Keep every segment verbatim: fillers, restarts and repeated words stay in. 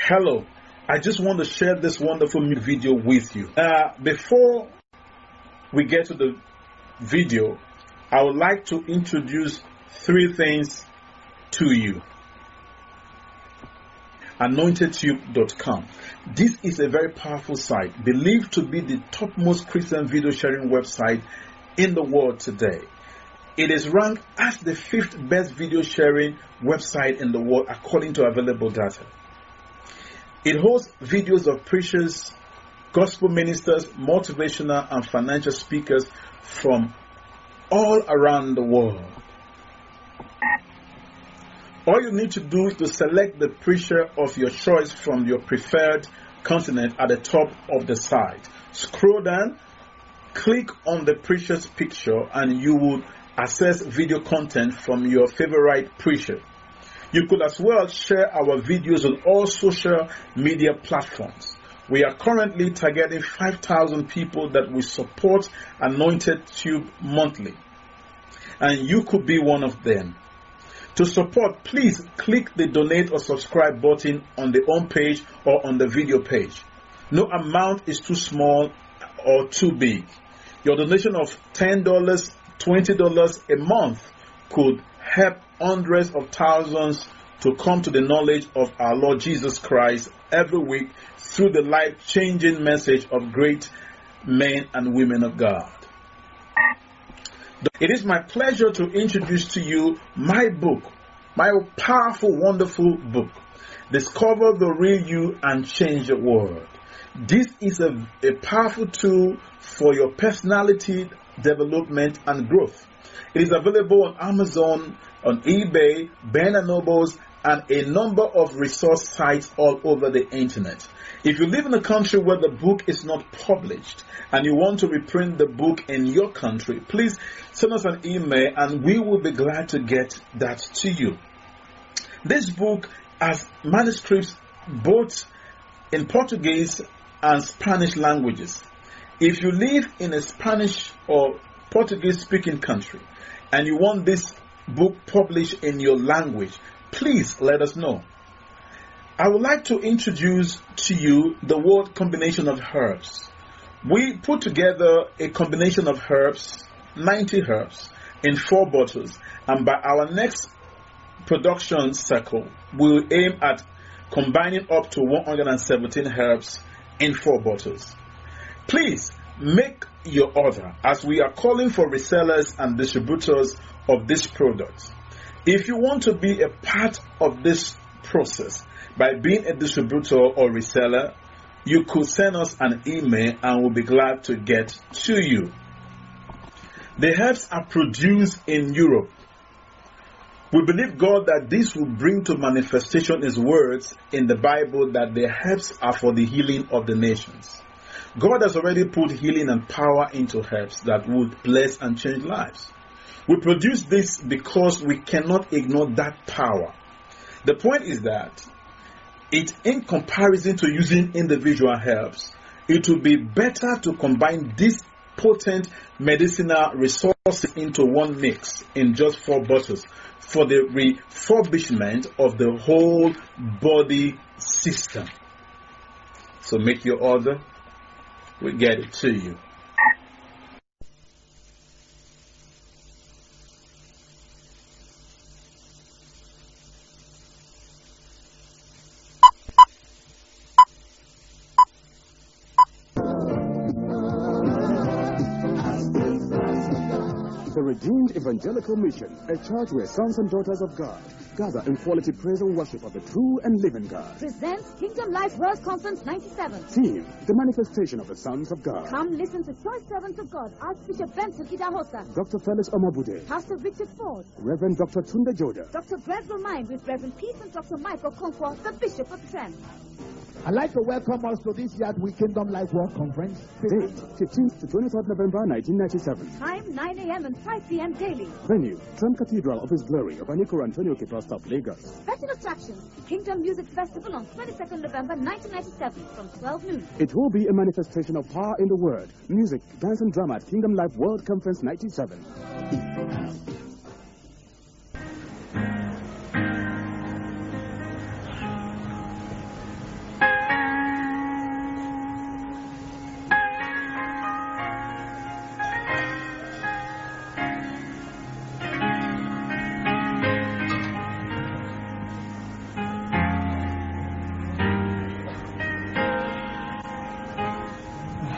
Hello, I just want to share this wonderful new video with you. Uh, before we get to the video, I would like to introduce three things to you. anointed tube dot com. This is a very powerful site, believed to be the topmost Christian video sharing website in the world today. It is ranked as the fifth best video sharing website in the world according to available data. It hosts videos of preachers, gospel ministers, motivational and financial speakers from all around the world. All you need to do is to select the preacher of your choice from your preferred continent at the top of the site. Scroll down, click on the preacher's picture, and you will access video content from your favorite preacher. You could as well share our videos on all social media platforms. We are currently targeting five thousand people that will support Anointed Tube monthly, and you could be one of them. To support, please click the donate or subscribe button on the home page or on the video page. No amount is too small or too big. Your donation of ten dollars, twenty dollars a month could help hundreds of thousands to come to the knowledge of our Lord Jesus Christ every week through the life-changing message of great men and women of God. It is my pleasure to introduce to you my book, my powerful, wonderful book, Discover the Real You and Change the World. This is a, a powerful tool for your personality development and growth. It is available on Amazon, on eBay, Barnes and Nobles, and a number of resource sites all over the internet. If you live in a country where the book is not published and you want to reprint the book in your country, please send us an email and we will be glad to get that to you. This book has manuscripts both in Portuguese and Spanish languages. If you live in a Spanish or Portuguese speaking country and you want this book published in your language, please let us know. I would like to introduce to you the word combination of herbs. We put together a combination of herbs, ninety herbs, in four bottles, and by our next production cycle, we will aim at combining up to one hundred seventeen herbs in four bottles. Please make your order, as we are calling for resellers and distributors of this product. If you want to be a part of this process by being a distributor or reseller, you could send us an email and we'll be glad to get to you. The herbs are produced in Europe. We believe God that this will bring to manifestation His words in the Bible that the herbs are for the healing of the nations. God has already put healing and power into herbs that would bless and change lives. We produce this because we cannot ignore that power. The point is that it, in comparison to using individual herbs, it would be better to combine these potent medicinal resources into one mix in just four bottles for the refurbishment of the whole body system. So make your order. We'll get it to you. The Redeemed Evangelical Mission, a church where sons and daughters of God gather in quality praise and worship of the true and living God, presents Kingdom Life World Conference ninety-seven. Theme, the manifestation of the sons of God. Come listen to choice servants of God, Archbishop Benson Idahosa, Doctor Felix Omabude, Pastor Richard Ford, Reverend Doctor Tunde Joda, Doctor Greg Romine with Reverend Peace and Doctor Michael Okonkwo, the Bishop of Trent. I'd like to welcome us to this year's We Kingdom Life World Conference. Date, fifteenth to twenty-third November nineteen ninety-seven. Time, nine a.m. and five p.m. daily. Venue, Trent Cathedral of His Glory, Obaniko Antonio Kipastop, Lagos. Special attractions, Kingdom Music Festival on twenty-second November nineteen ninety-seven from twelve noon. It will be a manifestation of power in the Word, music, dance and drama at Kingdom Life World Conference ninety-seven.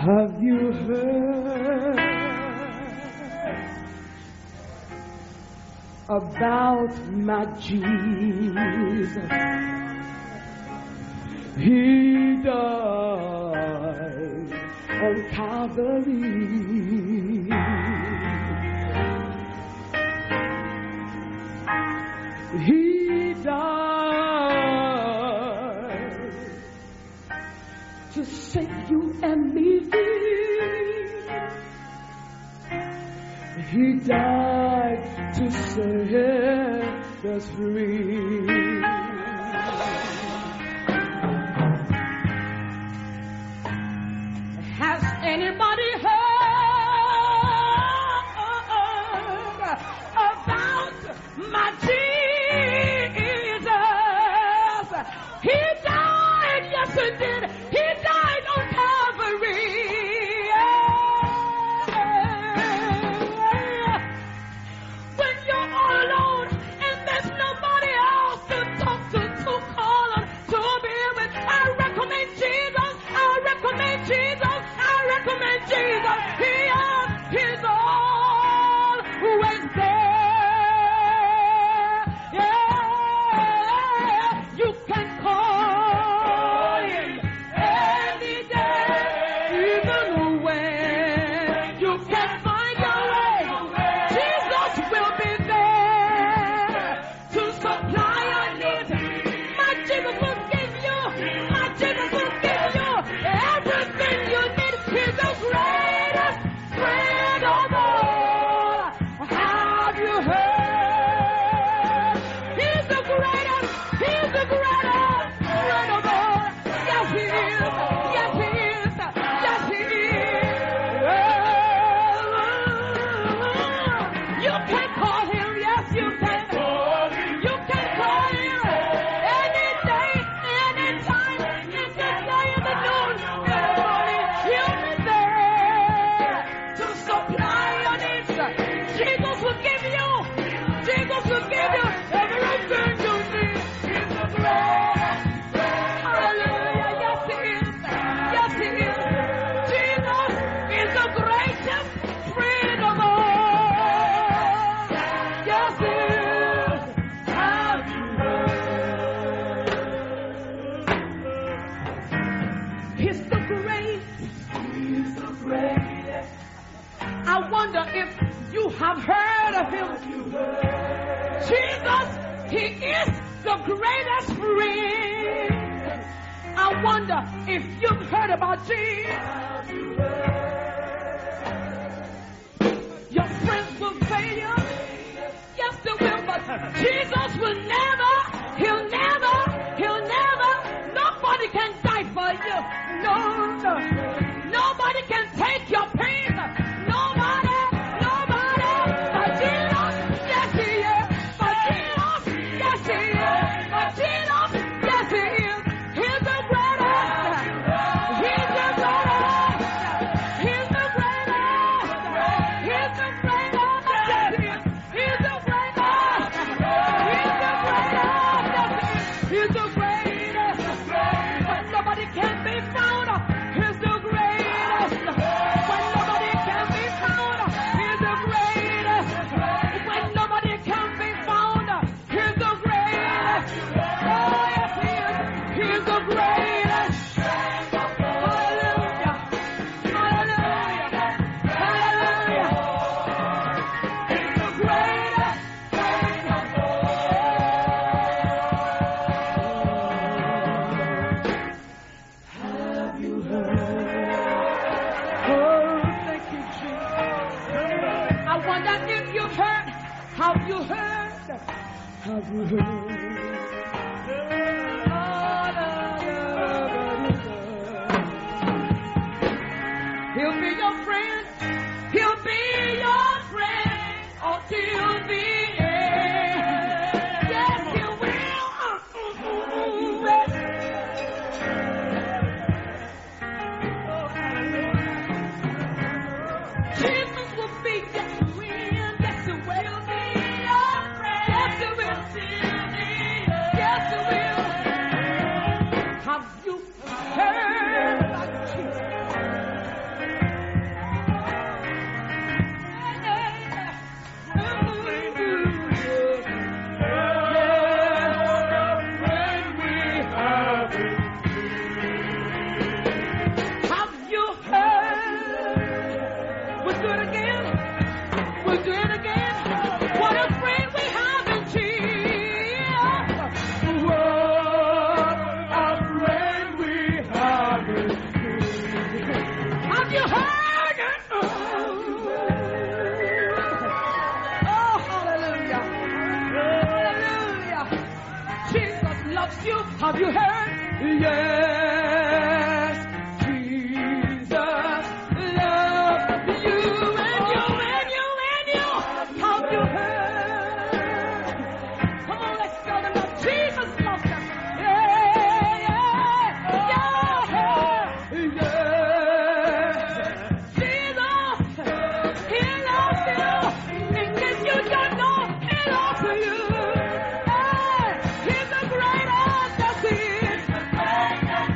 Have you heard about my Jesus? He died on Calvary. He died to set you and me free. He died to set us free. Has anybody heard about my Jesus? He died, yes he did. He died on Calvary. When you're all alone and there's nobody else to talk to, to call on, to be with, I recommend Jesus. I recommend Jesus. I recommend Jesus. He is, he's always there. Yeah, you can call him any day, even when you can't find your way. Jesus will be there to supply your needs. My Jesus will give you, my Jesus will give you everything you need. He's the greatest friend of all. Have you heard? He's the greatest, he's the greatest friend of all. Yes, he is. Yes, he is. Yes, he is. You can call him. Yes, you can. You can call him any day, any time, in the day, in the noon, in the morning. He'll be there to supply your needs. Jesus will give you. Jesus will give you everything you need. He's the greatest. Hallelujah. Yes, he is. Yes, he is. Jesus is the greatest friend of all. Yes, he is. Have you heard? He's the greatest. He's the greatest. I wonder if you have heard of him. Jesus, he is the greatest friend. I wonder if you've heard about Jesus. Your friends will fail you. Yes, they will, but Jesus will never, he'll never, he'll never, nobody can die for you. No, no. Nobody can take your pain. Nobody, nobody. But Jesus, yes he is. But Jesus, yes he is. But Jesus, yes he is. He's the greatest. He's the greatest. He's the greatest. He's the greatest. Yes he is. He's the greatest. He's the greatest. He's the greatest. But nobody can be found. He's the greatest. When nobody can be found, he's the greatest. When nobody can be found, he's the greatest. Oh, yes, he is. He's the greatest. Hallelujah. Hallelujah. Hallelujah. He's the greatest. Have you heard? Oh, thank you, Jesus. I wonder if you've heard. Have you heard? Have you heard? He'll be your friend. He'll be your friend until the end. Yes, he will. Jesus will be your friend. Yes, he will be your friend. Yes, he will. Yes, Jesus loves you and you and you and you. How you heard? Come on, let's tell them that Jesus loves us. Yeah, yeah, yeah, yeah. Jesus, He loves you. In case you don't know, He loves you. Hey, He's the greatest that is.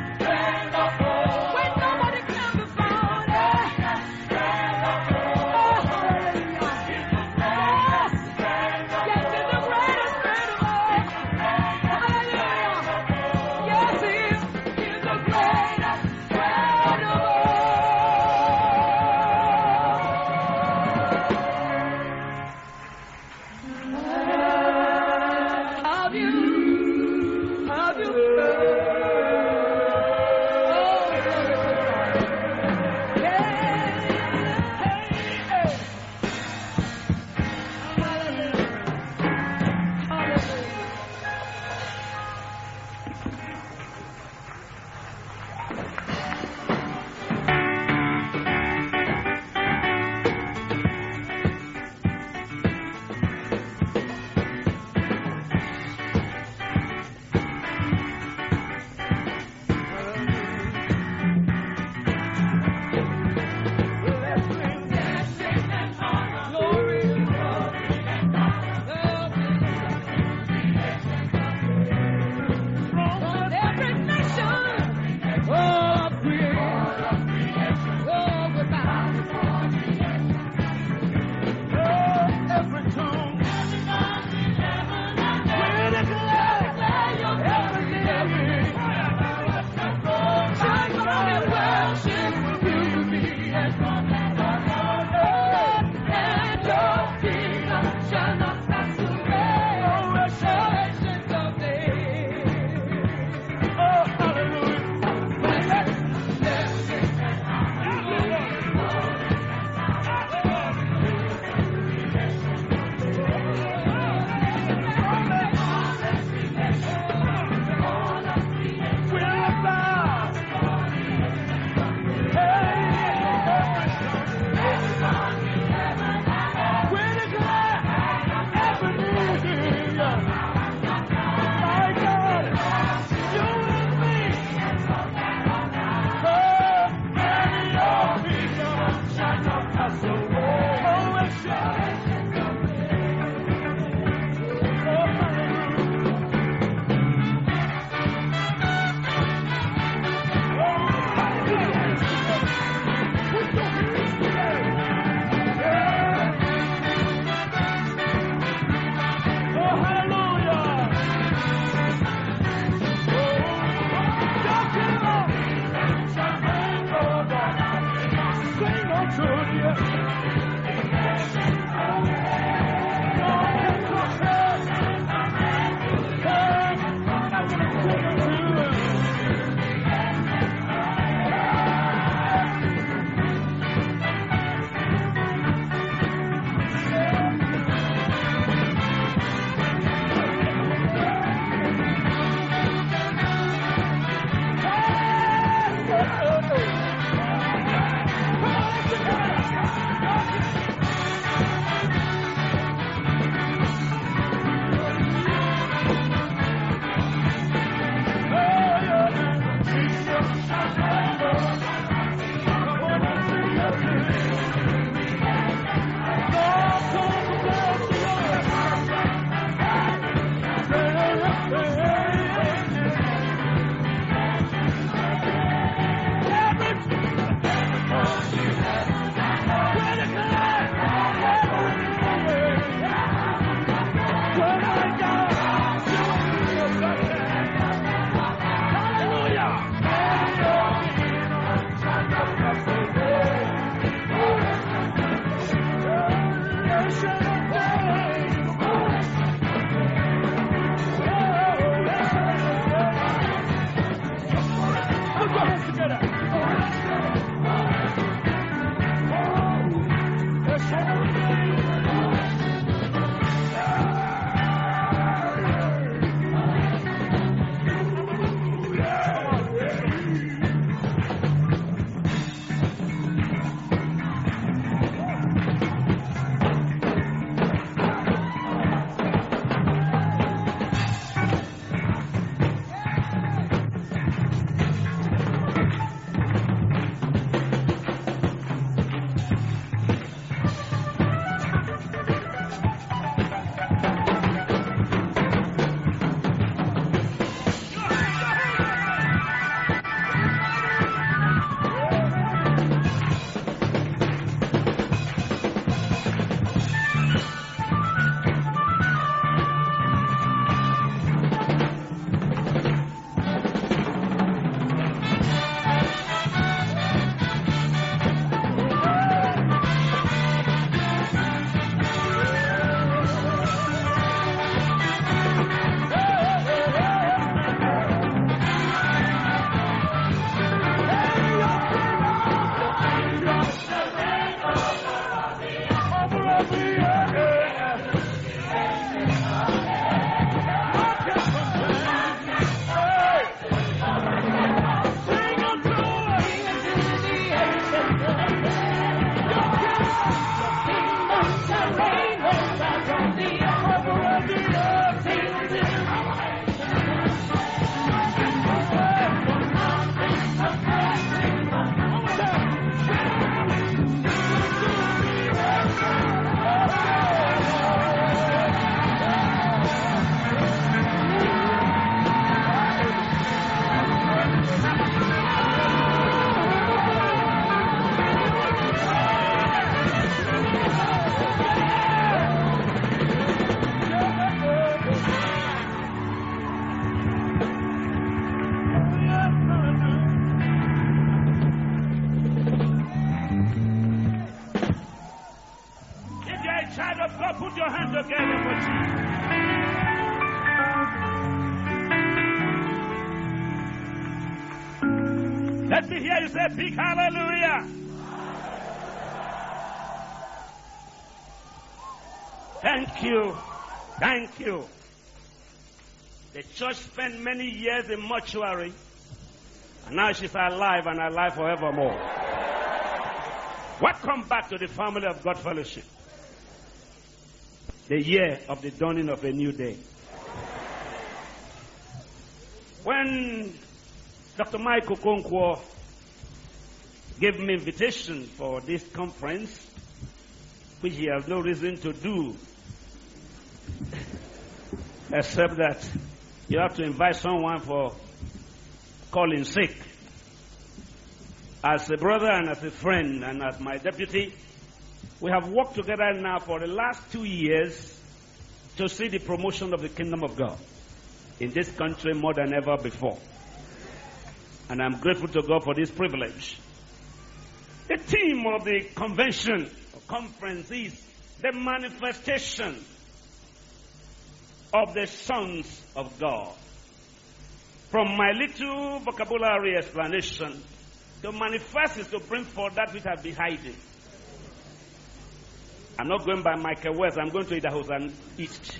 Let me hear you say big hallelujah. Thank you. Thank you. The church spent many years in mortuary, and now she's alive and alive forevermore. Welcome back to the family of God Fellowship. The year of the dawning of a new day. When Doctor Michael Okonkwo gave me invitation for this conference, which he has no reason to do, except that you have to invite someone for calling sick. As a brother and as a friend and as my deputy, we have worked together now for the last two years to see the promotion of the kingdom of God in this country more than ever before. And I'm grateful to God for this privilege. The theme of the convention or conference is the manifestation of the sons of God. From my little vocabulary explanation, to manifest is to bring forth that which has been hiding. I'm not going by Michael West. I'm going to Idaho and East.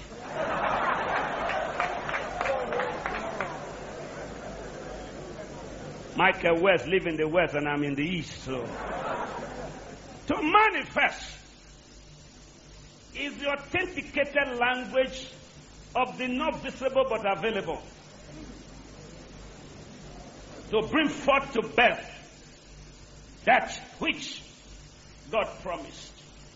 Michael West live in the West and I'm in the East. So, to manifest is the authenticated language of the not visible but available. To bring forth to birth that which God promised.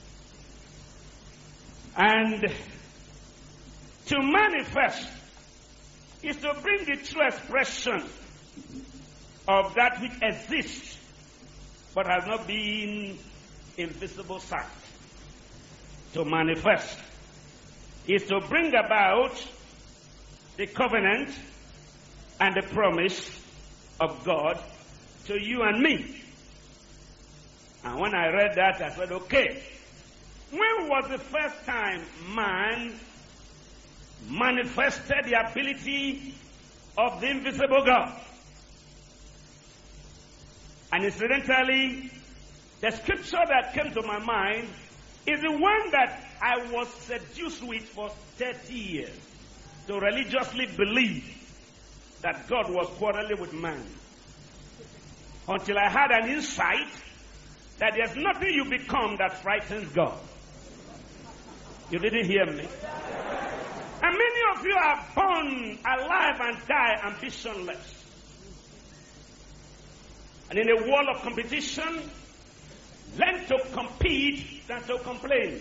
And to manifest is to bring the true expression of that which exists but has not been in visible sight. To manifest is to bring about the covenant and the promise of God to you and me. And when I read that, I said, okay, when was the first time man manifested the ability of the invisible God? And incidentally, the scripture that came to my mind is the one that I was seduced with for thirty years to religiously believe that God was quarreling with man. Until I had an insight that there's nothing you become that frightens God. You didn't hear me. And many of you are born alive and die ambitionless. And in a world of competition, learn to compete than to complain.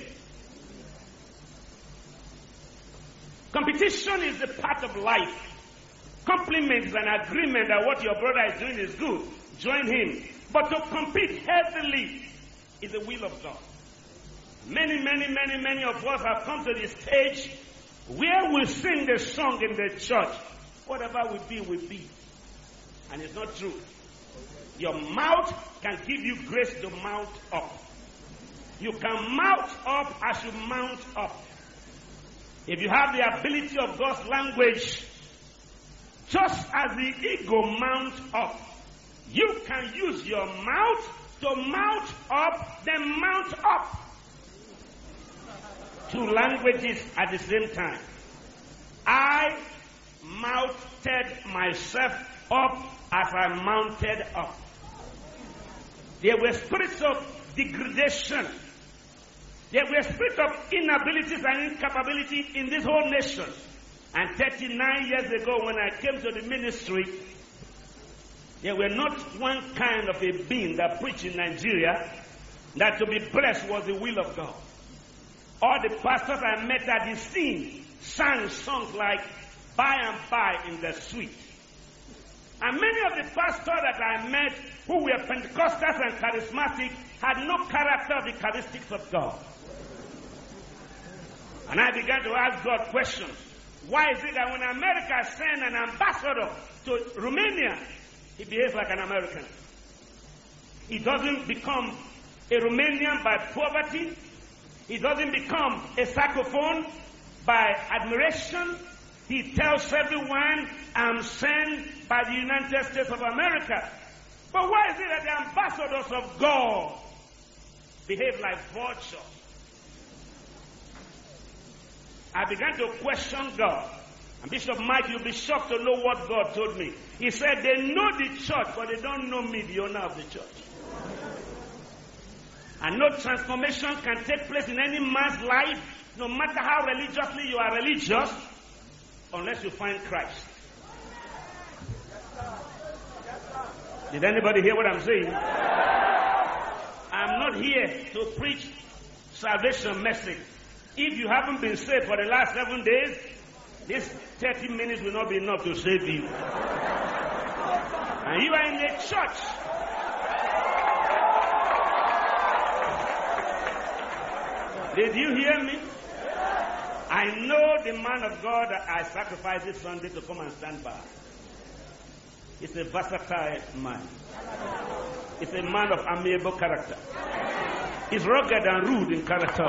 Competition is a part of life. Compliment is an agreement that what your brother is doing is good. Join him. But to compete heavily is the will of God. Many, many, many, many of us have come to this stage where we sing the song in the church. Whatever we be, we be. And it's not true. Your mouth can give you grace to mount up. You can mount up as you mount up. If you have the ability of God's language, just as the eagle mounts up, you can use your mouth to mount up, then mount up. Two languages at the same time. I mounted myself up as I mounted up. There were spirits of degradation. There were spirits of inabilities and incapability in this whole nation. And thirty-nine years ago when I came to the ministry, there were not one kind of a being that preached in Nigeria that to be blessed was the will of God. All the pastors I met at the scene sang songs like By and By in the Sweet. And many of the pastors that I met who were Pentecostals and charismatic had no character of the characteristics of God. And I began to ask God questions. Why is it that when America sends an ambassador to Romania, he behaves like an American? He doesn't become a Romanian by poverty. He doesn't become a saxophone by admiration. He tells everyone, I'm sent by the United States of America. But why is it that the ambassadors of God behave like vultures? I began to question God. And Bishop Mike, you'll be shocked to know what God told me. He said they know the church, but they don't know me, the owner of the church. And no transformation can take place in any man's life, no matter how religiously you are religious, unless you find Christ. Did anybody hear what I'm saying? I'm not here to preach salvation message. If you haven't been saved for the last seven days, this thirty minutes will not be enough to save you. And you are in the church. Did you hear me? I know the man of God that I sacrificed this Sunday to come and stand by. He's a versatile man. He's a man of amiable character. He's rugged and rude in character.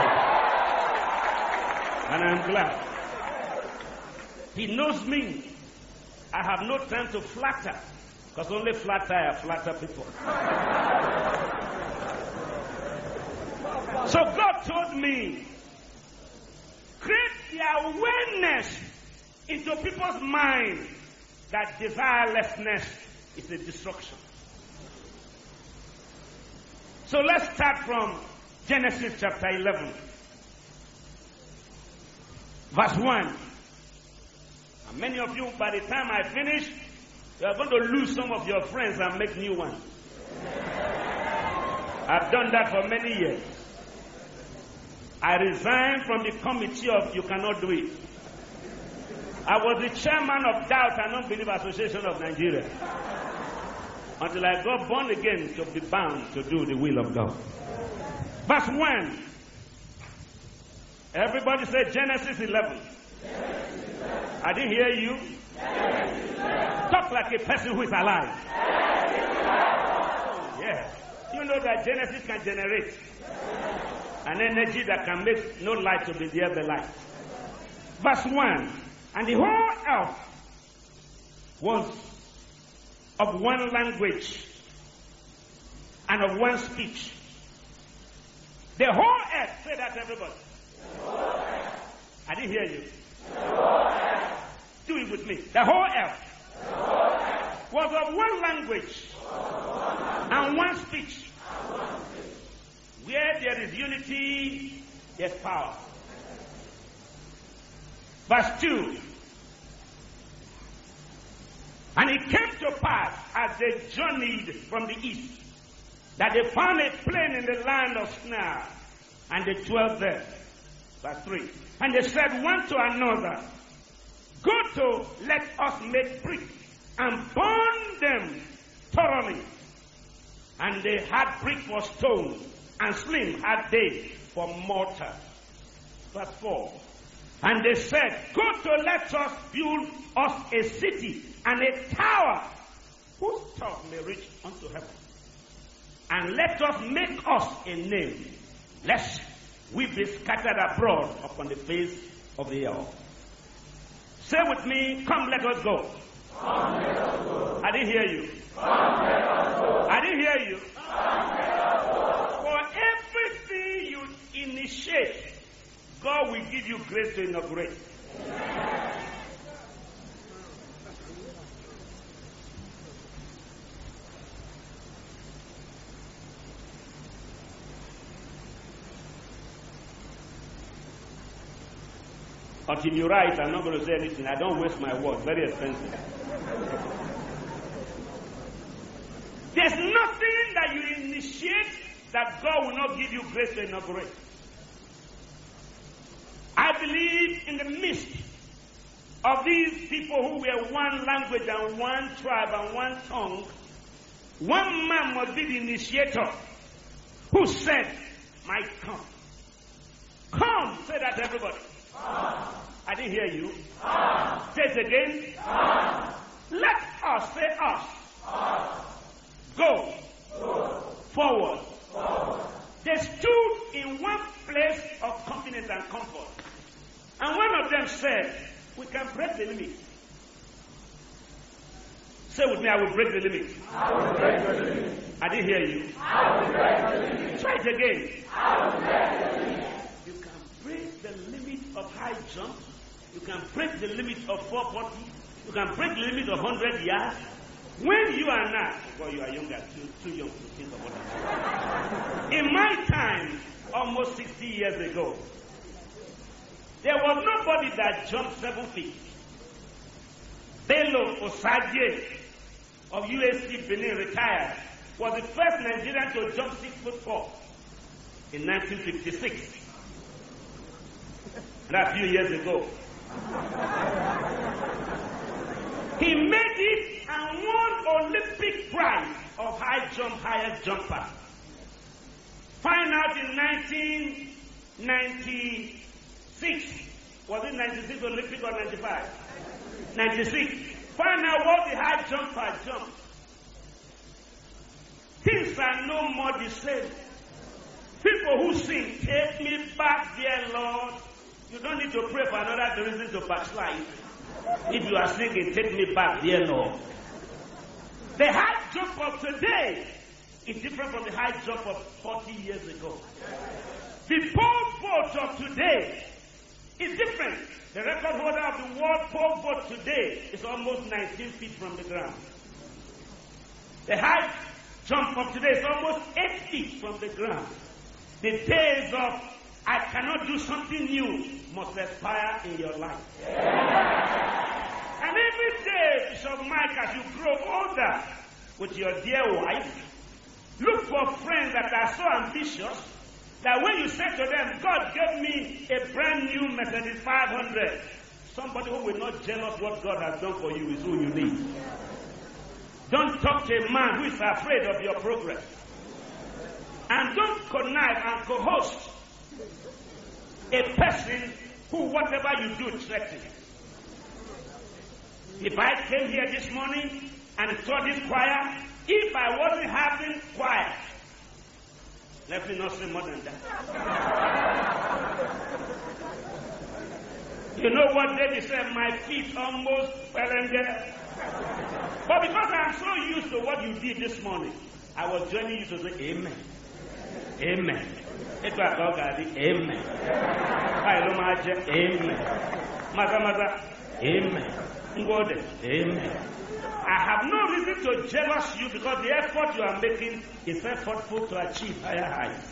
And I'm glad. He knows me. I have no time to flatter, because only flatter flatter people. So God told me, create the awareness into people's mind that desirelessness is a destruction. So let's start from Genesis chapter eleven, verse one. And many of you, by the time I finish, you are going to lose some of your friends and make new ones. I've done that for many years. I resigned from the committee of You Cannot Do It. I was the chairman of Doubt and Unbelief Association of Nigeria until I got born again to be bound to do the will of God. Verse one. Everybody say Genesis eleven. I didn't hear you. Talk like a person who is alive. Yeah. You know that Genesis can generate an energy that can make no light to be there the light. Verse one. And the whole earth was of one language and of one speech. The whole earth, say that everybody. I didn't hear you. Do it with me. The whole earth, the whole earth was of one language and one speech. Where there is unity, there's power. Verse two. And it came to pass as they journeyed from the east that they found a plain in the land of Shinar, and they dwelt there. Verse three. And they said one to another, go to, let us make bricks and burn them thoroughly. And they had brick for stone, and slim had they for mortar. Verse four. And they said, go to, let us build us a city and a tower whose top may reach unto heaven. And let us make us a name, lest we be scattered abroad upon the face of the earth. Say with me, come, let us go. Come, let us go. I didn't hear you. Come, let us go. I didn't hear you. Come, let us go. For everything you initiate, God will give you grace to inaugurate. Until you write, I'm not going to say anything. I don't waste my words. Very expensive. There's nothing that you initiate that God will not give you grace to inaugurate. I believe in the midst of these people who were one language and one tribe and one tongue, one man must be the initiator who said, might come. Come, say that to everybody. Come. I didn't hear you. Come. Say it again. Come. Let us, say us. Us. Go. Go. Forward. Forward. They stood in one place of confidence and comfort. And one of them said, we can break the limit. Say with me, I will break the limit. I will break the limit. I didn't hear you. I will break the limit. Try it again. I will break the limit. You can break the limit of high jump. You can break the limit of four forty. You can break the limit of one hundred yards. When you are not, well, you are younger, too, too young to think about it. In my time, almost sixty years ago, there was nobody that jumped seven feet. Bello Osagie of U S C Benin retired, was the first Nigerian to jump six foot four in nineteen fifty-six. That's a few years ago. He made it and won Olympic prize of high jump, highest jumper. Find out in nineteen ninety-six. Was it ninety-six Olympic or ninety-five? ninety-six. Find out what the high jumper jumped. Things are no more the same. People who sing, take me back, dear Lord. You don't need to pray for another reason to backslide. If you are singing, take me back, dear Lord. The high jump of today is different from the high jump of forty years ago. The pole vault of today is different. The record holder of the world pole vault today is almost nineteen feet from the ground. The high jump of today is almost eight feet from the ground. The days of I cannot do something new must expire in your life. Yeah. And every day, Bishop Mike, as you grow older with your dear wife, look for friends that are so ambitious that when you say to them, God gave me a brand new Mercedes five hundred, somebody who will not jealous what God has done for you is who you need. Don't talk to a man who is afraid of your progress. And don't connive and co-host a person who, whatever you do, threatens. If I came here this morning and saw this choir, if I wasn't having choir, let me not say more than that. You know what David said? My feet almost fell in there. But because I'm so used to what you did this morning, I was joining you to say amen. Amen. Amen. Amen. Mother, mother. Amen. Amen. I have no reason to jealous you because the effort you are making is effortful to achieve higher heights.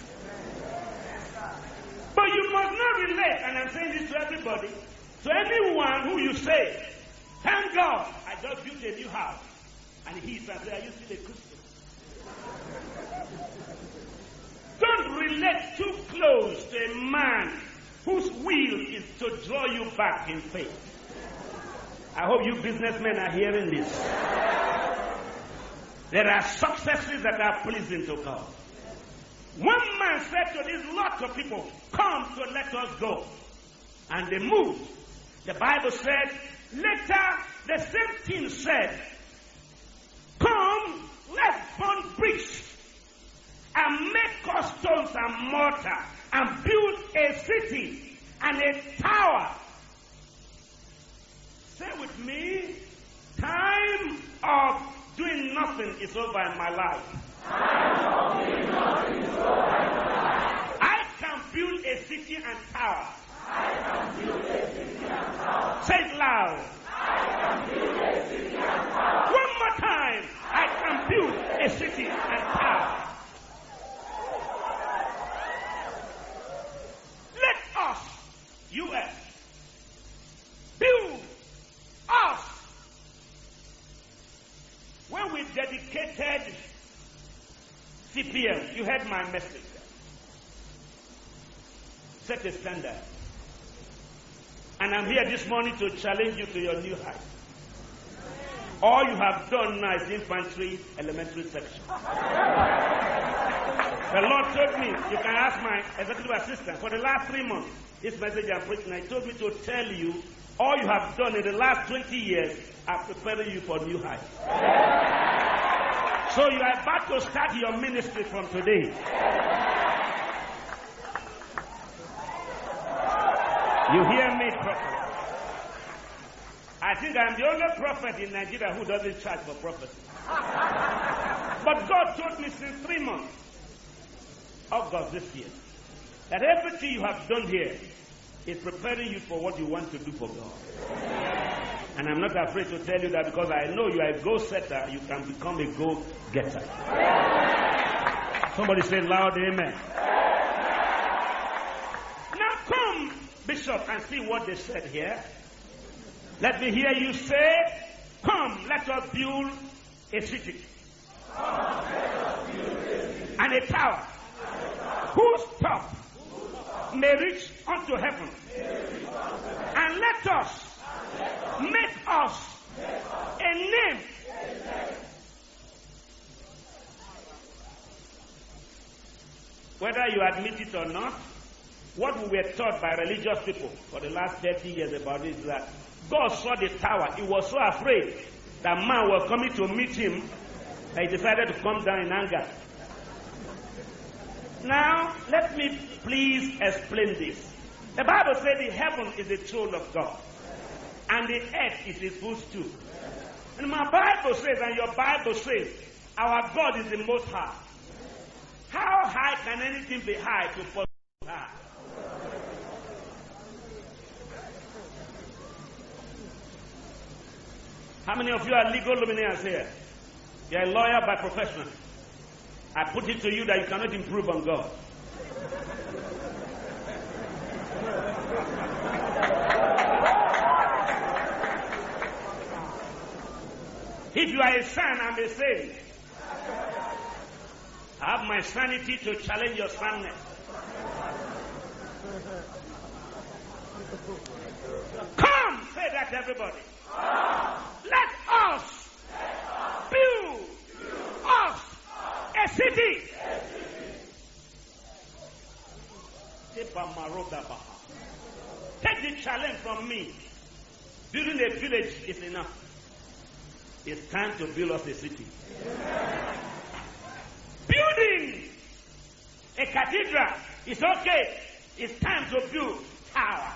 But you must not relate, and I'm saying this to everybody, to anyone who you say, thank God, I just built a new house. And he says, are you still a Christian? Don't relate too close to a man whose will is to draw you back in faith. I hope you businessmen are hearing this. There are successes that are pleasing to God. One man said to these lots of people, come to let us go. And they moved. The Bible said, later the same thing said, come, let's burn bricks and make stones and mortar and build a city and a tower. Say with me, time of doing nothing is over in my life. Time of doing nothing is over in my life. I can build a city and tower. I can build a city and tower. Say it loud. I can build a city and tower. One more time. I can build a city and tower. Let us, U S, build us. When we dedicated C P M, you heard my message. Set a standard. And I'm here this morning to challenge you to your new height. All you have done now is infantry, elementary section. The Lord told me, you can ask my executive assistant, for the last three months, this message I'm preaching, He told me to tell you, all you have done in the last twenty years are preparing you for new heights. So you are about to start your ministry from today. You hear me properly? I I think I'm the only prophet in Nigeria who doesn't charge for prophecy. But God told me since three months, August this year, that everything you have done here is preparing you for what you want to do for God. And I'm not afraid to tell you that because I know you are a go-setter, you can become a go-getter. Somebody say loud amen. Now come, Bishop, and see what they said here. Let me hear you say, come, let us build a city. And a tower whose top may reach unto heaven. And let us make us a name. Whether you admit it or not, what we were taught by religious people for the last thirty years about this is that God saw the tower. He was so afraid that man was coming to meet him that he decided to come down in anger. Now, let me please explain this. The Bible says the heaven is the throne of God, and the earth is his footstool. And my Bible says, and your Bible says, our God is the most high. How high can anything be high to fall high? How many of you are legal luminaires here? You're a lawyer by profession. I put it to you that you cannot improve on God. If you are a son, I'm a saint. I have my sanity to challenge your sonness. Come, say that everybody. Let us build us a city. Take the challenge from me. Building a village is enough. It's time to build us a city. Building a cathedral is okay. It's time to build towers.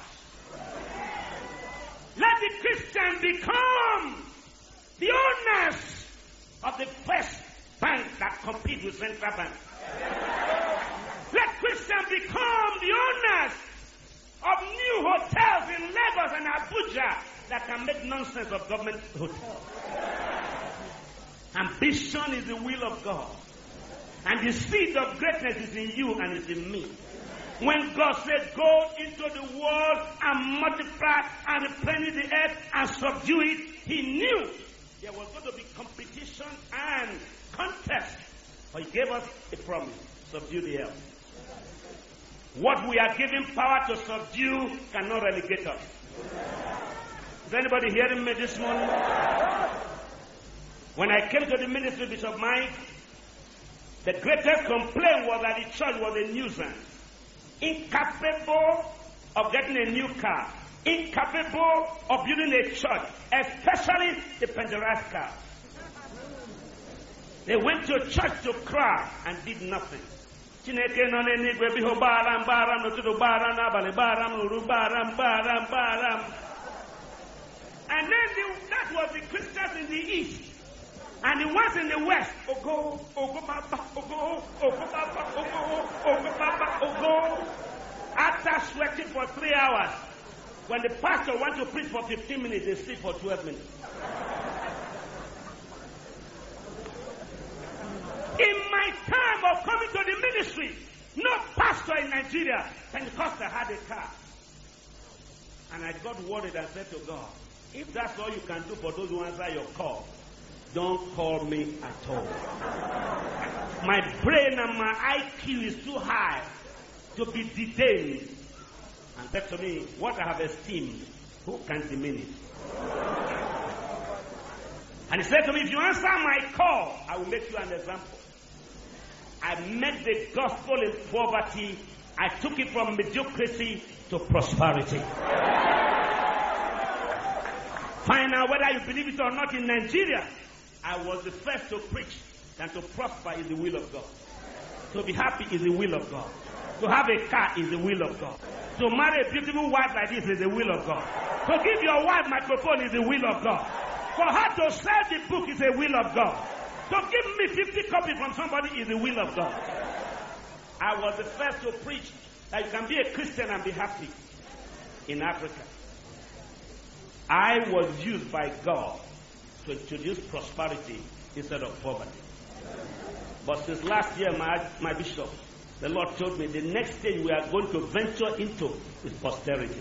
Let the Christian become the owners of the first bank that compete with central banks. Let Christians become the owners of new hotels in Lagos and Abuja that can make nonsense of government hotels. Ambition is the will of God. And the seed of greatness is in you and is in me. When God said, go into the world and multiply and replenish the earth and subdue it, he knew there was going to be competition and contest. But he gave us a promise, subdue the earth. What we are given power to subdue cannot relegate us. Is anybody hearing me this morning? When I came to the ministry, Bishop Mike, the greatest complaint was that the church was a nuisance. Incapable of getting a new car. Incapable of building a church. Especially the Pentecostals. They went to church to cry and did nothing. And then the, that was the Christians in the east. And the ones in the west, Ogo, Ogo Baba, Ogo, Ogo Baba, Ogo, Ogo Baba, Ogo. After sweating for three hours, when the pastor wants to preach for fifteen minutes, they sleep for twelve minutes. In my time of coming to the ministry, no pastor in Nigeria, Pentecostal, had a car. And I got worried and said to God, if that's all you can do for those who answer your call, don't call me at all. My brain and my I Q is too high to be detained. And said to me, what I have esteemed, who can diminish? And he said to me, if you answer my call, I will make you an example. I met the gospel in poverty. I took it from mediocrity to prosperity. Find out whether you believe it or not in Nigeria. I was the first to preach and to prosper in the will of God. To be happy is the will of God. To have a car is the will of God. To marry a beautiful wife like this is the will of God. To give your wife microphone is the will of God. For her to sell the book is the will of God. To give me fifty copies from somebody is the will of God. I was the first to preach that you can be a Christian and be happy in Africa. I was used by God to introduce prosperity instead of poverty. But since last year, my, my bishop, the Lord told me the next stage we are going to venture into is posterity.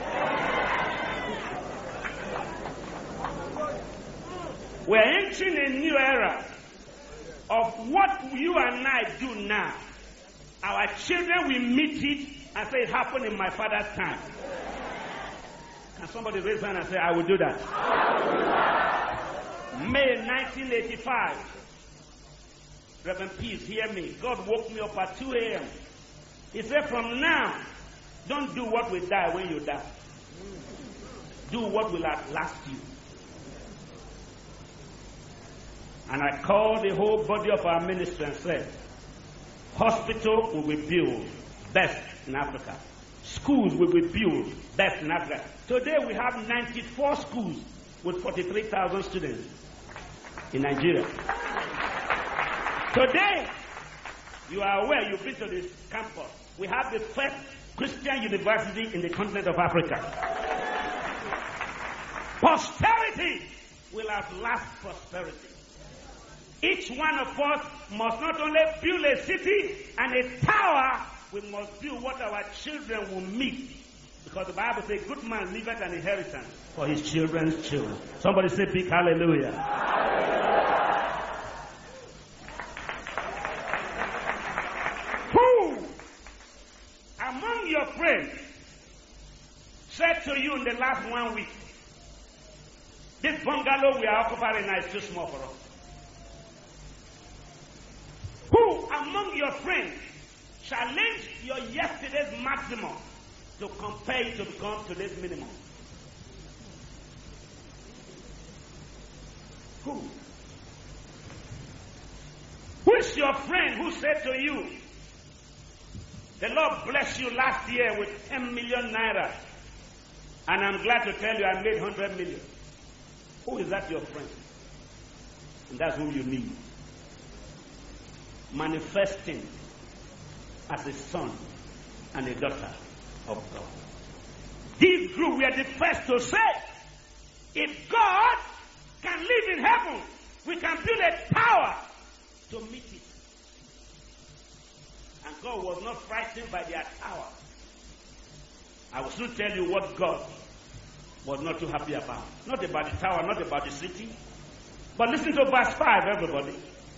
We are entering a new era of what you and I do now. Our children will meet it and say it happened in my father's time. Can somebody raise their hand and say, I will do that? I will do that. May nineteen eighty-five. Reverend Peace, hear me. God woke me up at two a.m. He said, from now, don't do what will die when you die. Do what will outlast you. And I called the whole body of our ministry and said, hospital will be built best in Africa. Schools will be built best in Africa. Today we have ninety-four schools with forty-three thousand students in Nigeria. Today, you are aware, you've been to this campus. We have the first Christian university in the continent of Africa. Posterity will outlast prosperity. Each one of us must not only build a city and a tower, we must build what our children will meet. Because the Bible says, good man leaveth an inheritance for his children's children. Somebody say big hallelujah. Hallelujah. Who among your friends said to you in the last one week, this bungalow we are occupying now is too small for us? Who among your friends challenged your yesterday's maximum to compare it to become today's minimum? Who? Who is your friend who said to you, the Lord blessed you last year with ten million naira, and I'm glad to tell you I made one hundred million? Who is that your friend? And that's who you need. Manifesting as a son and a daughter of God. This group, we are the first to say, if God can live in heaven, we can build a tower to meet it. And God was not frightened by their tower. I will soon tell you what God was not too happy about. Not about the tower, not about the city. But listen to verse five, everybody.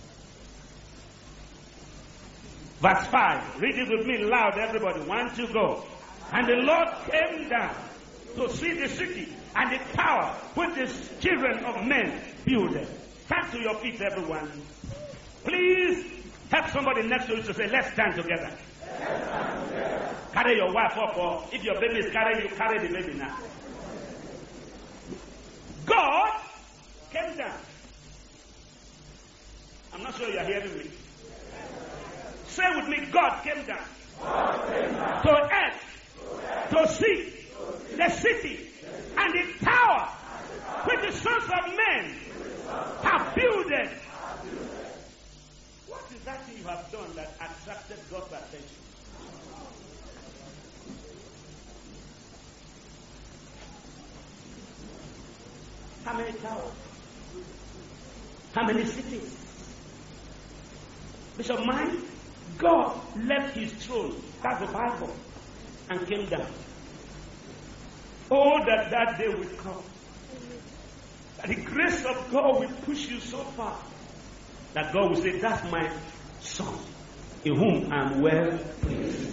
Verse five. Read it with me loud, everybody. One, two, go. And the Lord came down to see the city and the tower which the children of men builded. Stand to your feet, everyone. Please help somebody next to you to say, let's stand together. Let's stand together. Carry your wife up, or if your baby is carrying you, carry the baby now. God came down. I'm not sure you're hearing me. Say with me, God came down, God came down. To earth, to, earth. to see to the city and the tower which the sons of men have builded. What is that thing you have done that attracted God's attention? How many towers? How many cities? Bishop Mine, God left his throne, that's the Bible, and came down. Oh, that that day will come. That the grace of God will push you so far that God will say, that's my son, in whom I am well pleased.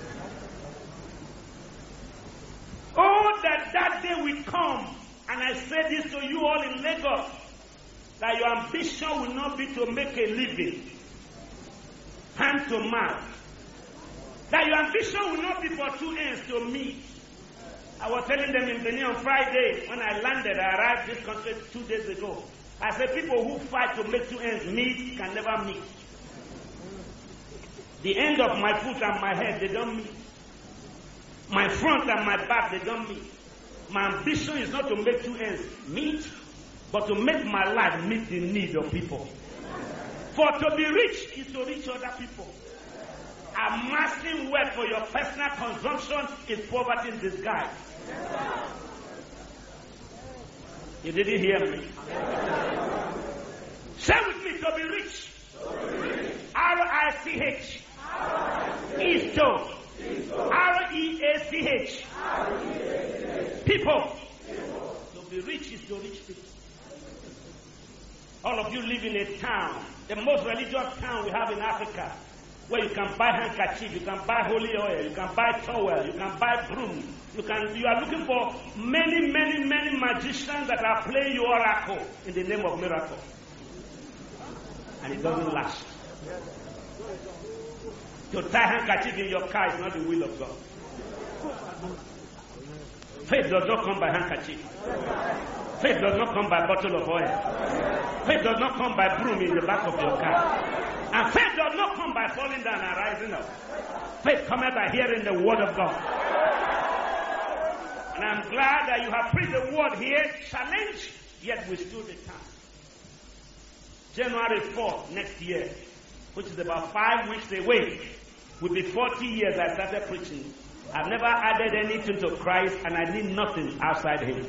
Oh, that that day will come. And I say this to you all in Lagos, that your ambition will not be to make a living, hand to mouth. That your ambition will not be for two ends to meet. I was telling them in Benin on Friday, when I landed, I arrived this country two days ago. I said, people who fight to make two ends meet can never meet. The end of my foot and my head, they don't meet. My front and my back, they don't meet. My ambition is not to make two ends meet, but to make my life meet the need of people. For to be rich is to reach other people. Amassing wealth for your personal consumption is poverty in disguise. You didn't hear me. Say with me, to be rich. R I C H. Is to. R E A C H. People. To be rich is to reach people. All of you live in a town, the most religious town we have in Africa, where you can buy handkerchief, you can buy holy oil, you can buy towel, you can buy broom. You can. You are looking for many, many, many magicians that are playing your oracle in the name of miracle. And it doesn't last. To tie handkerchief in your car is not the will of God. Faith does not come by handkerchief. Faith does not come by bottle of oil. Faith does not come by broom in the back of your car. And faith does not come by falling down and rising up. Faith comes by hearing the word of God. And I'm glad that you have preached the word here, challenge, yet we stood the time. January fourth next year, which is about five weeks away, will be forty years I started preaching. I've never added anything to Christ, and I need nothing outside Him.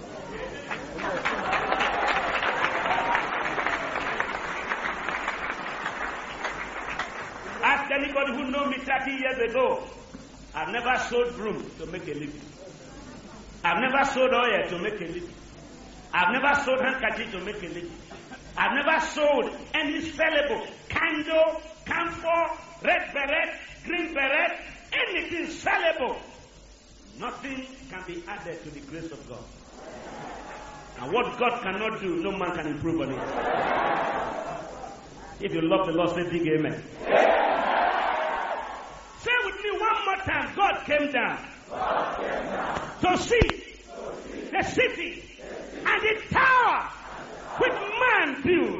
Ask anybody who knows me thirty years ago. I've never sold broom to make a living. I've never sold oil to make a living. I've never sold handkerchief to make a living. I've never sold any sellable candle, camphor, red beret, green beret, anything sellable. Nothing can be added to the grace of God. And what God cannot do, no man can improve on it. If you love the Lord, say big amen. Amen. Say with me one more time, God came down, God came down to see, to see the city and the tower which man built.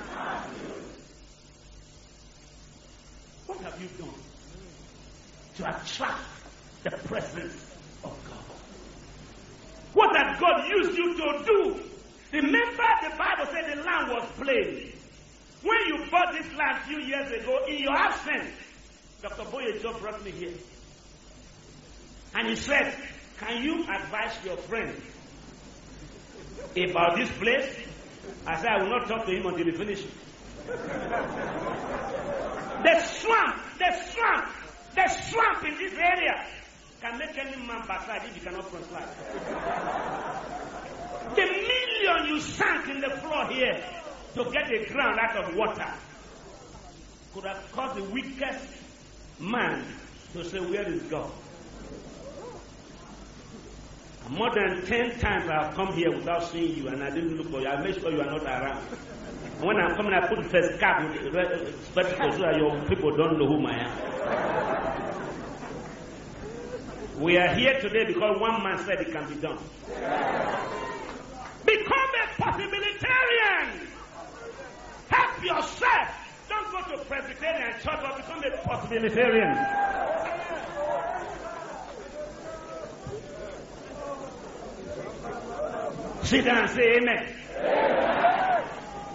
What have you done to attract the presence of God? What has God used you to do? Remember, the Bible said the land was plain. When you bought this land a few years ago, in your absence, Doctor Boyejo brought me here. And he said, can you advise your friend about this place? I said, I will not talk to him until he finishes. The swamp, the swamp, the swamp in this area can make any man backside if he cannot front slide. The million you sank in the floor here to get the ground out of water could have caused the weakest man to say, where is God? And more than ten times I have come here without seeing you, and I didn't look for you. I made sure you are not around. And when I'm coming, I put the first cap with spectacles so that your people don't know whom I am. We are here today because one man said it can be done. Become a possibilitarian. Help yourself. Don't go to Presbyterian church, but become a possibilitarian. Sit down and say amen. Amen.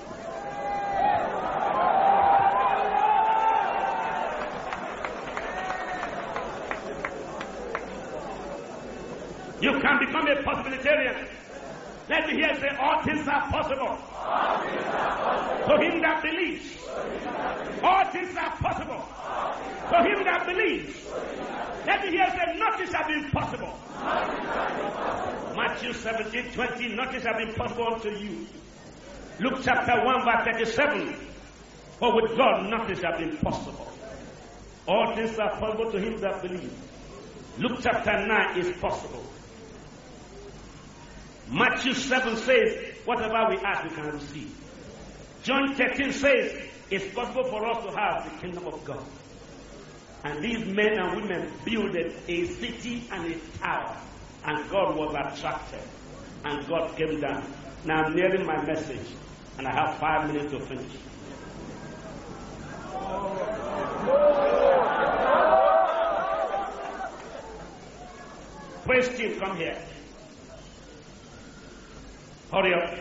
You can become a possibilitarian. Let me hear say, all things are possible. All things are possible. To him that believes. All things are possible. To him that believes. Let me hear say, nothing shall be impossible. Matthew seventeen twenty, nothing shall be impossible unto you. Luke chapter one verse thirty-seven, for with God nothing shall be impossible. All things are possible to him that believes. Luke chapter nine is possible. Matthew seven says, whatever we ask, we can receive. John thirteen says, it's possible for us to have the kingdom of God. And these men and women built a city and a tower. And God was attracted. And God came down. Now I'm nearing my message. And I have five minutes to finish. praise team, come here. Hurry up.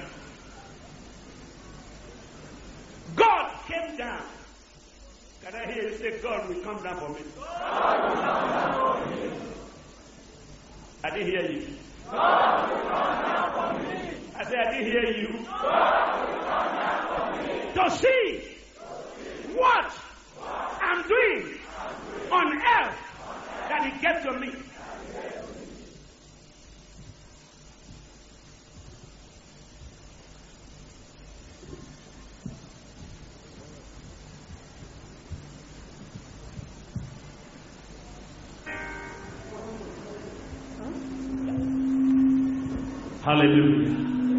God came down. Can I hear you say, God will come down for me? God will come down for me. I didn't hear you. God will come down for me. I said, I didn't hear you. God will come down for me. To see what I'm doing on earth that He gave to me. Hallelujah.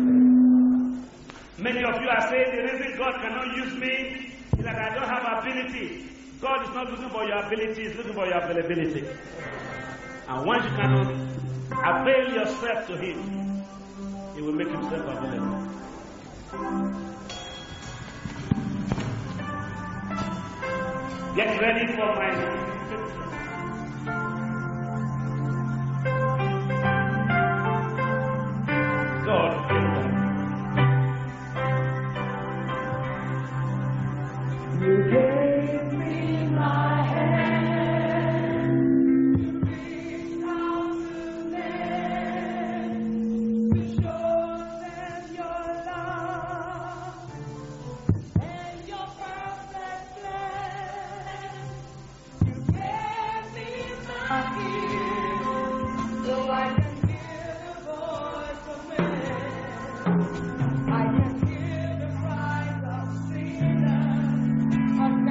Many of you are saying the reason God cannot use me is that I don't have ability. God is not looking for your ability, He's looking for your availability. And once you cannot avail yourself to Him, He will make Himself available. Get ready for my God came down. You gave me my hand. You reached out to them to show them your love and your perfect plan. You gave me my ears so I can hear the voice of man. I can hear the cries of sinners.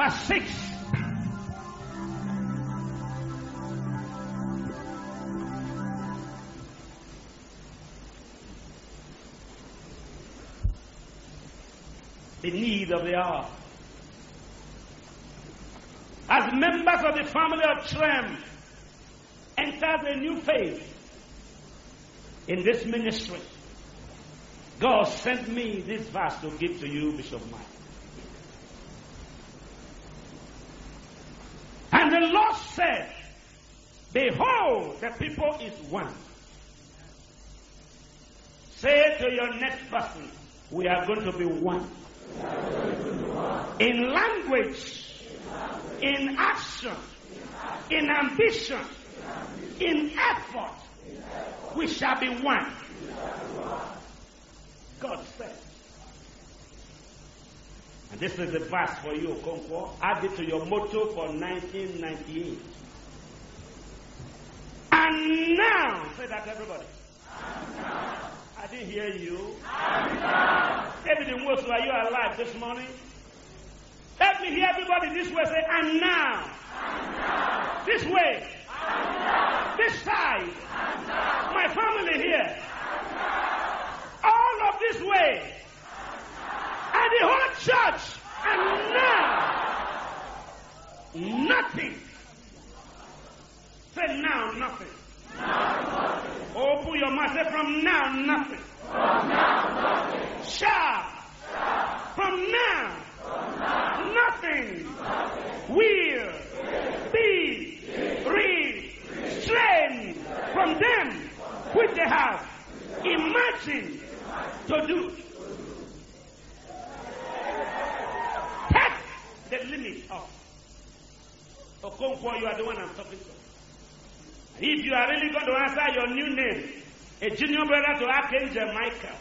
Verse six. The need of the hour. As members of the family of Trem enters a new phase in this ministry, God sent me this verse to give to you, Bishop Mike. And the Lord said, behold, the people is one. Say to your next person, we are going to be one. In language, in action, in ambition, in effort, we shall be one. God said. And this is the verse for you, Okonkwo. Add it to your motto for nineteen ninety-eight. And now, say that everybody. I didn't hear you. David and Moses, are you alive this morning? Let me hear everybody this way say, and now. And now. This way. And now. This side. And now. My family here. And now. All of this way. And, and the whole church. And now. Nothing. Say now, nothing. Now, nothing. Open your mouth. Say from now, nothing. From now, nothing. Shall. Shall. From now. From now. Nothing. Nothing. Will. Will. Be. Be. Restrained from them which they have imagined to do. Take the limit off. Okonkwo, you are the one I'm talking to. If you are really going to answer your new name, a junior brother to Archangel Michael,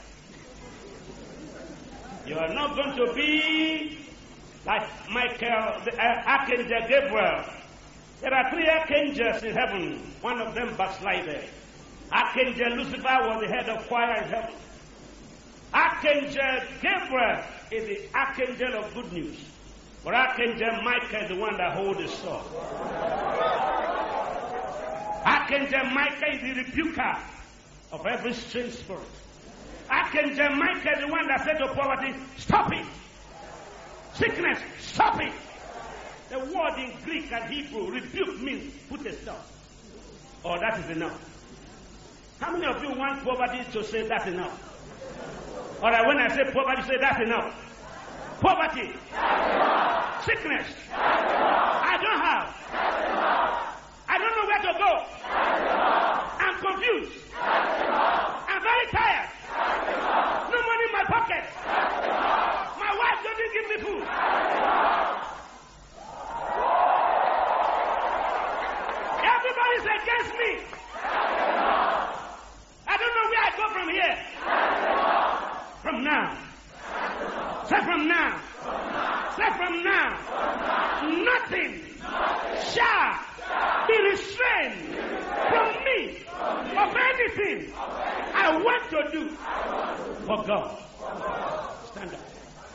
you are not going to be like Michael, the uh, Archangel Gabriel. There are three archangels in heaven. One of them backslided. Archangel Lucifer was the head of choir in heaven. Archangel Gabriel is the archangel of good news. But Archangel Michael is the one that holds the sword. Archangel Michael is the rebuker of every strange spirit. Archangel Michael is the one that said to poverty, stop it. Sickness, stop it. The word in Greek and Hebrew, rebuke means put a stop. Oh, that is enough. How many of you want poverty to say that's enough? All right, when I say poverty, say that's enough. Poverty. That's enough. Sickness. That's enough. I don't have. That's enough. I don't know where to go. That's enough. I'm confused. That's enough. I'm very tired. That's enough. No money in my pocket. That's enough. My wife doesn't give me food. That's enough. Everybody's against me. That's enough. I don't know where I go from here. That's enough. From now. That's enough. Say from now. From now. Say from now. From now. Nothing, Nothing. shall be restrained from me of anything I want to do for God. Stand up.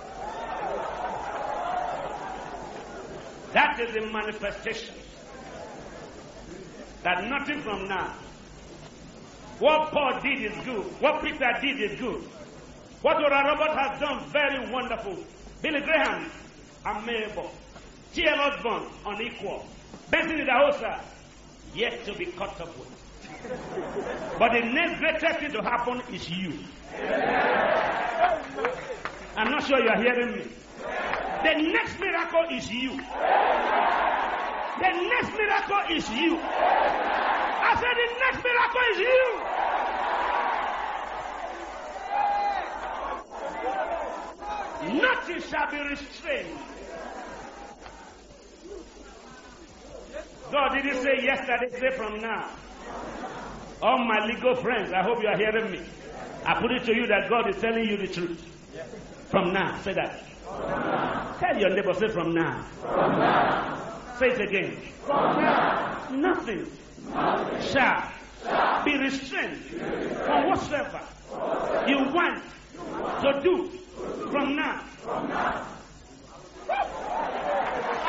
That is the manifestation. That nothing from now. What Paul did is good. What Peter did is good. What Oral Robert has done, very wonderful. Billy Graham, amiable. T L Osborne, unequal. Benson Idahosa, yet to be caught up with. But the next greatest thing to happen is you. I'm not sure you are hearing me. The next miracle is you. The next miracle is you. I said the next miracle is you. Nothing shall be restrained. God didn't say yesterday, say from now. All my legal friends, I hope you are hearing me. I put it to you that God is telling you the truth. From now, say that. Tell your neighbor, say from now. From now. Say it again. From now. Nothing, Nothing. Shall, shall be restrained from whatsoever you want to do from now. From now.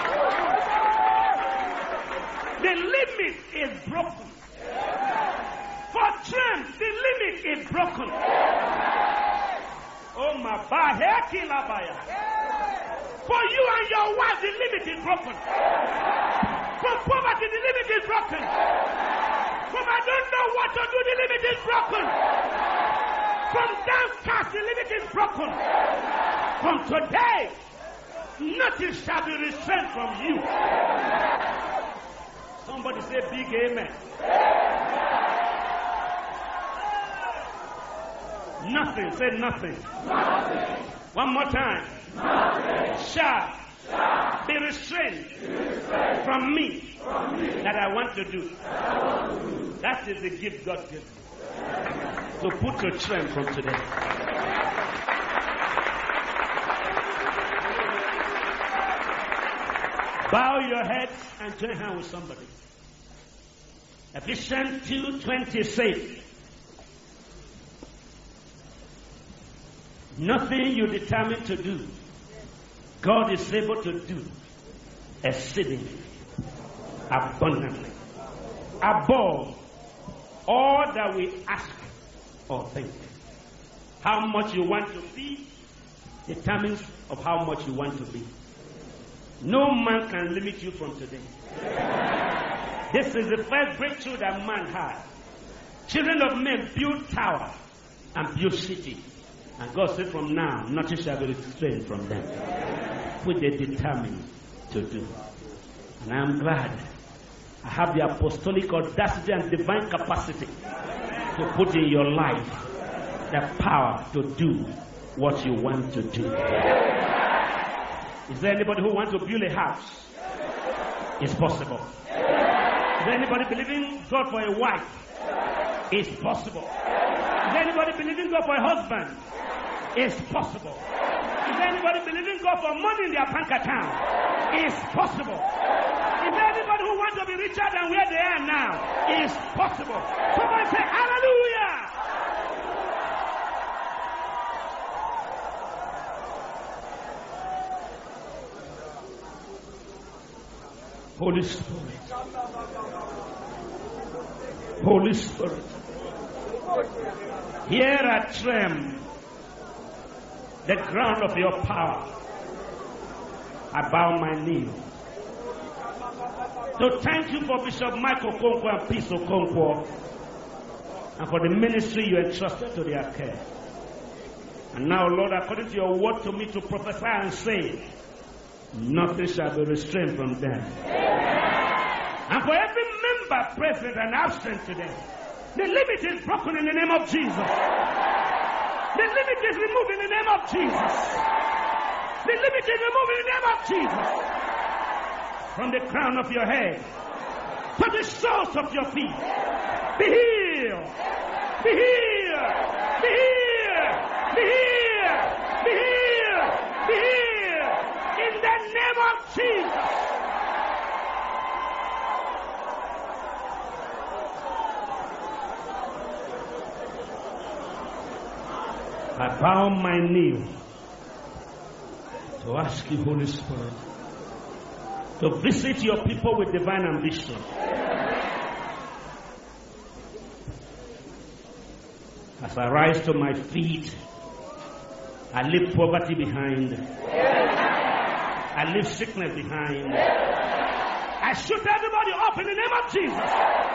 The limit is broken. For Trent, the limit is broken. Oh my baheki labaya. For you and your wife, the limit is broken. From poverty, the limit is broken. From I don't know what to do, the limit is broken. From downcast, the limit is broken. From today, nothing shall be restrained from you. Somebody say big amen. Nothing, say nothing. Nothing. One more time. Nothing. Shall, Shall be restrained, be restrained from me, from me that I want to do. that I want to do. That is the gift God gives you. So put your strength from today. Bow your heads and join hands with somebody. Ephesians two twenty says, nothing you determine to do, God is able to do exceedingly, abundantly, above all that we ask or think. How much you want to be determines of how much you want to be. No man can limit you from today. This is the first breakthrough that man had. Children of men build tower and build city. And God said from now, nothing shall be restrained from them. Which they determined to do. And I am glad I have the apostolic audacity and divine capacity to put in your life the power to do what you want to do. Is there anybody who wants to build a house? It's possible. Is there anybody believing God for a wife? It's possible. Is there anybody believing God for a husband? It's possible. Is there anybody believing God for money in their bank account? It's possible. Is there anybody who wants to be richer than where they are now? It's possible. Somebody say hallelujah. Holy Spirit. Holy Spirit. Here at Trem, the ground of your power, I bow my knee. So thank you for Bishop Michael Okonkwo and Peace Okonkwo and for the ministry you entrusted to their care. And now, Lord, according to your word to me to prophesy and say, nothing shall be restrained from them. And for every member present and absent today, the limit is broken in the name of Jesus. The limit is removed in the name of Jesus. The limit is removed in the name of Jesus. From the crown of your head to the soles of your feet, be healed. Be healed. Be healed. Be healed. Be healed. Be healed. In the name of Jesus. I bow my knee to ask you, Holy Spirit, to visit your people with divine ambition. As I rise to my feet, I leave poverty behind. I leave sickness behind. I shoot everybody up in the name of Jesus.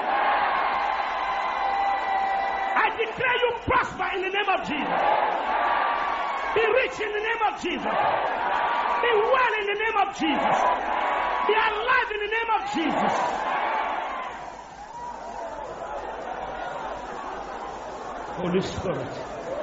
I declare you prosper in the name of Jesus. Be rich in the name of Jesus. Be well in the name of Jesus. Be alive in the name of Jesus. Holy Spirit.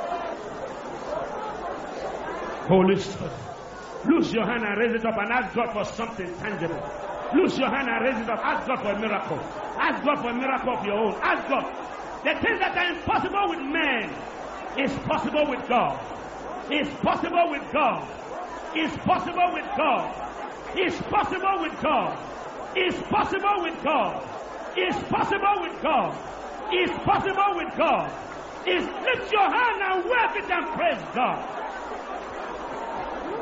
Holy Spirit. Loose your hand and raise it up and ask God for something tangible. Loose your hand and raise it up. Ask God for a miracle. Ask God for a miracle of your own. Ask God. The things that are impossible with men is possible with God. It's possible with God. It's possible with God. It's possible with God. It's possible with God. It's possible with God. It's possible with God. It's lift your hand and wave it and praise God.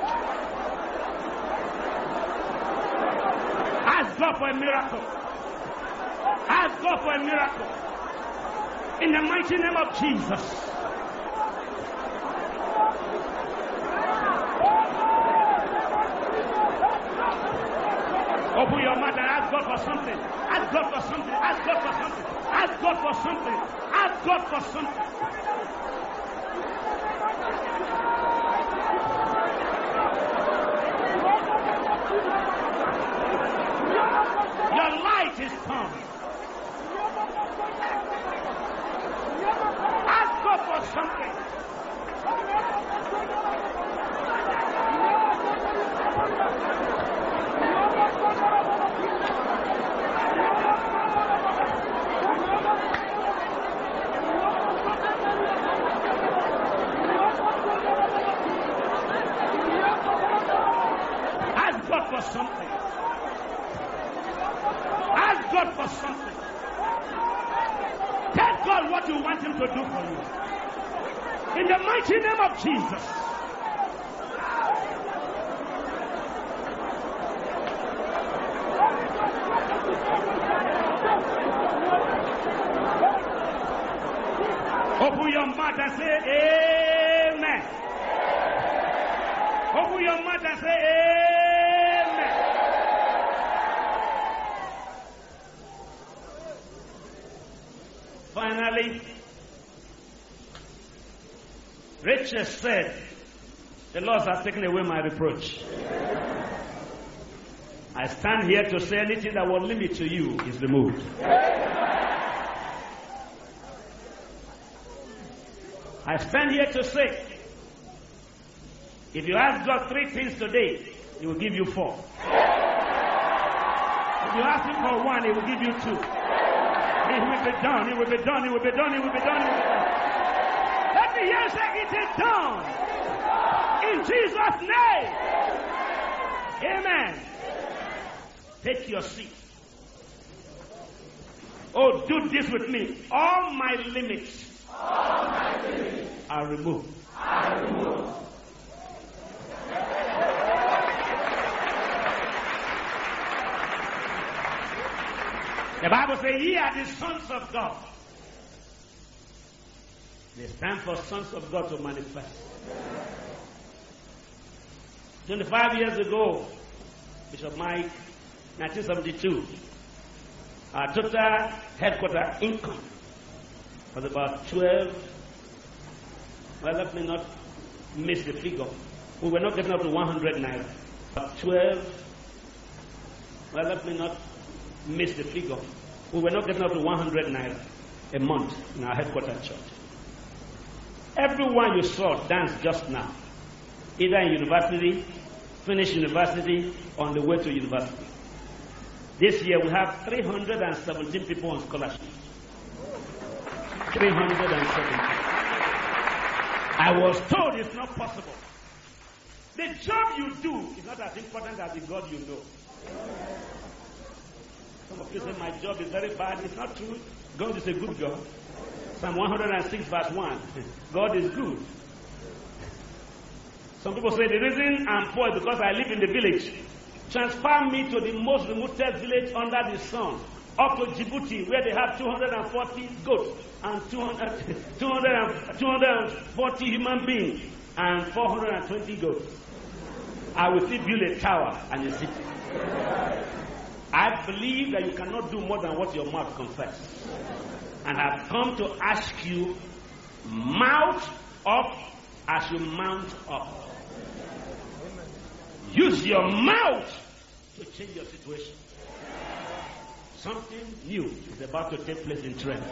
Ask God for a miracle. God for a miracle. In the mighty name of Jesus. Open your mouth and ask God for something. Ask God for something. Ask God for something. Ask God for something. Ask God for something. Your light is come. Ask God for something. Ask God for something. Ask God for something. Tell God what you want Him to do for you. In the mighty name of Jesus. Open your mouth and say amen. Open your mouth and say amen. Finally, Rachel said, the Lord has taken away my reproach. I stand here to say anything that will limit to you is removed. I stand here to say, if you ask God three things today, He will give you four. If you ask Him for one, He will give you two. It will be done, it will be done, it will be done, it will be done, it will be done. Let me hear say, it is done. In Jesus' name. Amen. Take your seat. Oh, do this with me. All my limits, All my limits are removed. are removed. The Bible says, ye are the sons of God. It's time for sons of God to manifest. twenty-five years ago, Bishop Mike, nineteen seventy-two, our total headquarter income was about twelve. Well, let me not miss the figure. We were not getting up to one hundred naira. About twelve. Well, let me not miss the figure. We were not getting up to one hundred naira a month in our headquarters church. Everyone you saw dance just now, either in university, finished university, on the way to university. This year we have three hundred seventeen people on scholarship. three hundred seventeen. I was told it's not possible. The job you do is not as important as the God you know. Some of you say my job is very bad. It's not true. God is a good God. Psalm one hundred six verse one. God is good. Some people say the reason I'm poor is because I live in the village. Transfer me to the most remote village under the sun, up to Djibouti, where they have two hundred forty goats and two hundred, two hundred, two hundred forty human beings and four hundred twenty goats. I will still build a tower and a city. I believe that you cannot do more than what your mouth confesses. And I've come to ask you, mouth up as you mount up. Use your mouth to change your situation. Something new is about to take place in Trent.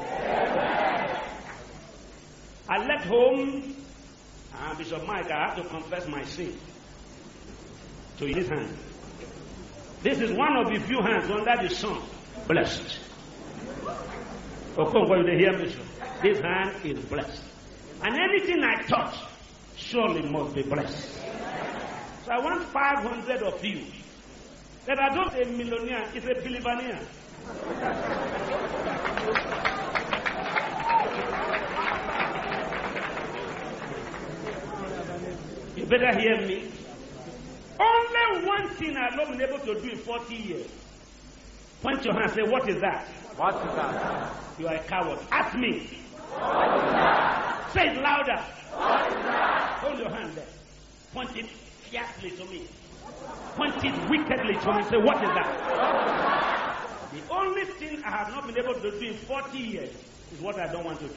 I left home, uh, Bishop Mike, I have to confess my sin to his hand. This is one of the few hands under the sun blessed. Of course, when they hear me, this hand is blessed. And anything I touch surely must be blessed. So I want five hundred of you that are not a millionaire, it's a billionaire. You better hear me. Only one thing I've not been able to do in forty years. Point your hand and say, what is that? What is that? You are a coward. Ask me. What is that? Say it louder. What is that? Hold your hand there. Point it fiercely to me. Point it wickedly to me. Say, what is that? The only thing I have not been able to do in forty years is what I don't want to do.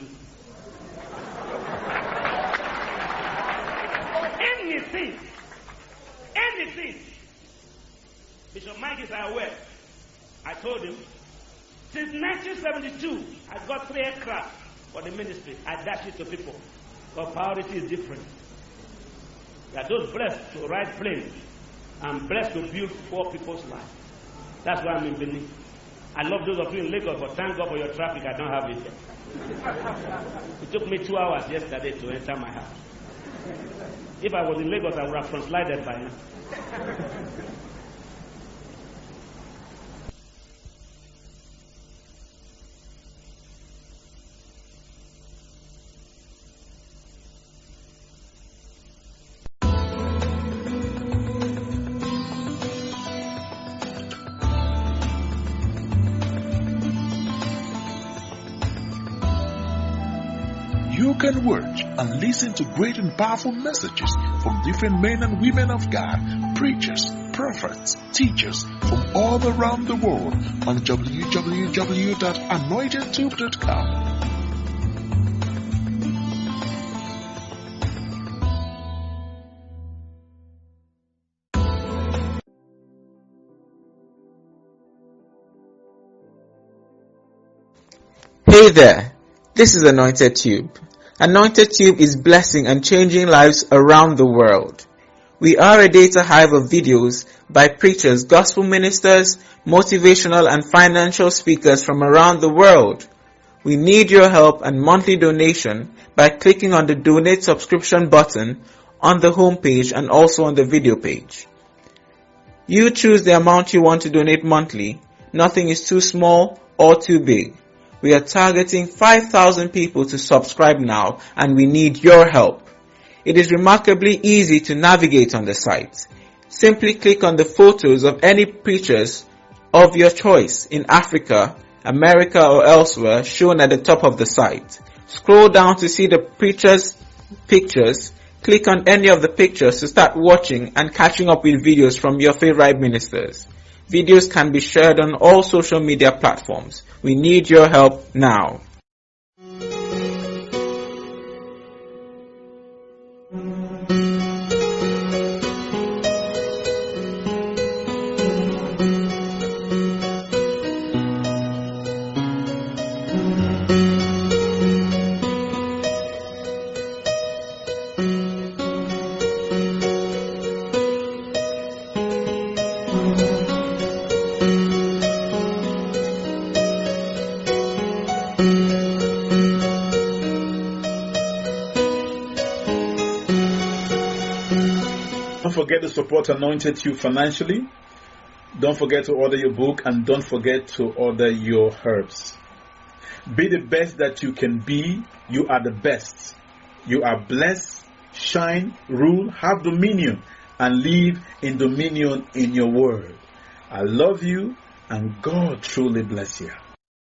Anything. Anything. Bishop Mike is aware. I told him, since nineteen seventy-two, I got three aircraft for the ministry. I dash it to people. But priority is different. There are those blessed to ride planes. I'm blessed to build poor people's lives. That's why I'm in Benin. I love those of you in Lagos, but thank God for your traffic, I don't have it yet. It took me two hours yesterday to enter my house. If I was in Lagos, I would have translated by now. You can watch and listen to great and powerful messages from different men and women of God, preachers, prophets, teachers from all around the world on w w w dot anointed tube dot com. Hey there, this is Anointed Tube. Anointed Tube is blessing and changing lives around the world. We are a data hive of videos by preachers, gospel ministers, motivational and financial speakers from around the world. We need your help and monthly donation by clicking on the donate subscription button on the homepage and also on the video page. You choose the amount you want to donate monthly. Nothing is too small or too big. We are targeting five thousand people to subscribe now, and we need your help. It is remarkably easy to navigate on the site. Simply click on the photos of any preachers of your choice in Africa, America or elsewhere shown at the top of the site. Scroll down to see the preachers' pictures. Click on any of the pictures to start watching and catching up with videos from your favorite ministers. Videos can be shared on all social media platforms. We need your help now. Don't forget to support Anointed Tube financially. Don't forget to order your book, and don't forget to order your herbs. Be the best that you can be. You are the best. You are blessed. Shine, rule, have dominion, and live in dominion in your word. I love you, and God truly bless you.